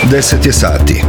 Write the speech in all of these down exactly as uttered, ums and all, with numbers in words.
deset je sati.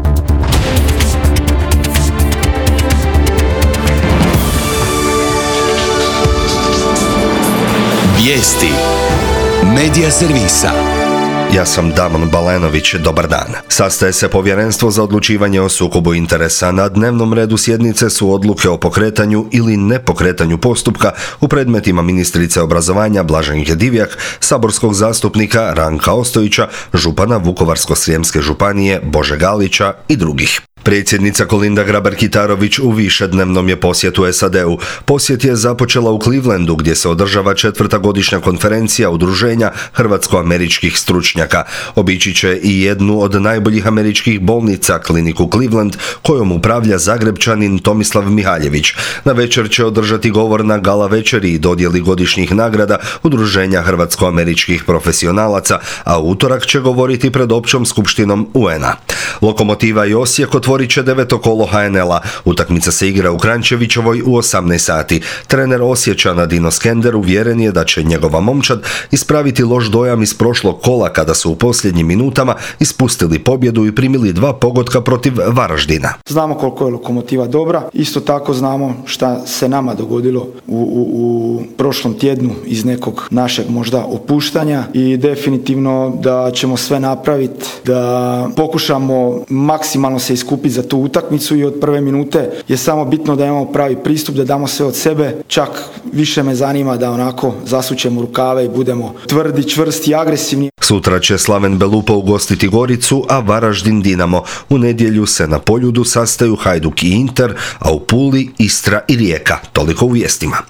Vijesti Medija servisa. Ja sam Damon Balenović, dobar dan. Sastaje se Povjerenstvo za odlučivanje o sukobu interesa. Na dnevnom redu sjednice su odluke o pokretanju ili nepokretanju postupka u predmetima ministrice obrazovanja Blaženke Divjak, saborskog zastupnika Ranka Ostojića, župana Vukovarsko-srijemske županije Bože Galića i drugih. Predsjednica Kolinda Grabar-Kitarović u višednevnom je posjetu S A D-u. Posjet je započela u Clevelandu gdje se održava četvrta godišnja konferencija udruženja hrvatsko-američkih stručnjaka. Obići će i jednu od najboljih američkih bolnica, kliniku Cleveland, kojom upravlja Zagrebčanin Tomislav Mihaljević. Na večer će održati govor na gala večeri i dodjeli godišnjih nagrada udruženja hrvatsko-američkih profesionalaca, a u utorak će govoriti pred općom skupštinom U N A. Lokomotiva i Osijek otvorit će deveto kolo H N L-a. Utakmica se igra u Kranjčevićevoj u osamnaest sati. Trener Osječana Dino Skender uvjeren je da će njegova momčad ispraviti loš dojam iz prošlog kola kada su u posljednjim minutama ispustili pobjedu i primili dva pogotka protiv Varaždina. Znamo koliko je Lokomotiva dobra, isto tako znamo šta se nama dogodilo u, u, u prošlom tjednu iz nekog našeg možda opuštanja i definitivno da ćemo sve napraviti, da pokušamo maksimalno se iskupiti za tu utakmicu i od prve minute je samo bitno da imamo pravi pristup, da damo sve od sebe. Čak više me zanima da onako zasučemo rukave i budemo tvrdi, čvrsti i agresivni. Sutra će Slaven Belupa ugostiti Goricu, a Varaždin Dinamo. U nedjelju se na Poljudu sastaju Hajduk i Inter, a u Puli Istra i Rijeka. Toliko u vijestima.